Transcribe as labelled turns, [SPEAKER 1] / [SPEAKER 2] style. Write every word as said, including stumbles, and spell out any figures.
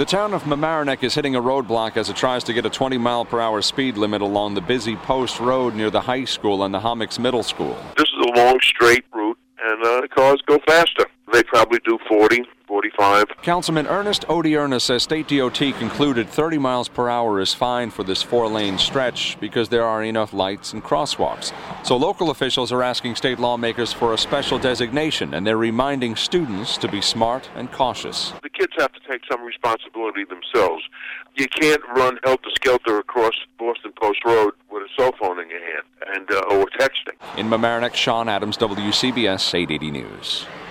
[SPEAKER 1] The town of Mamaroneck is hitting a roadblock as it tries to get a twenty mile per hour speed limit along the busy Post Road near the high school and the Hommocks Middle School.
[SPEAKER 2] This is a long, straight route, and uh, the cars go faster. They probably do forty, forty-five.
[SPEAKER 1] Councilman Ernest Odierna says State D O T concluded thirty miles per hour is fine for this four-lane stretch because there are enough lights and crosswalks. So local officials are asking state lawmakers for a special designation, and they're reminding students to be smart and cautious.
[SPEAKER 2] The kids have to take some responsibility themselves. You can't run helter-skelter across Boston Post Road with a cell phone in your hand and uh, or texting.
[SPEAKER 1] In Mamaroneck, Sean Adams, W C B S eight eighty News.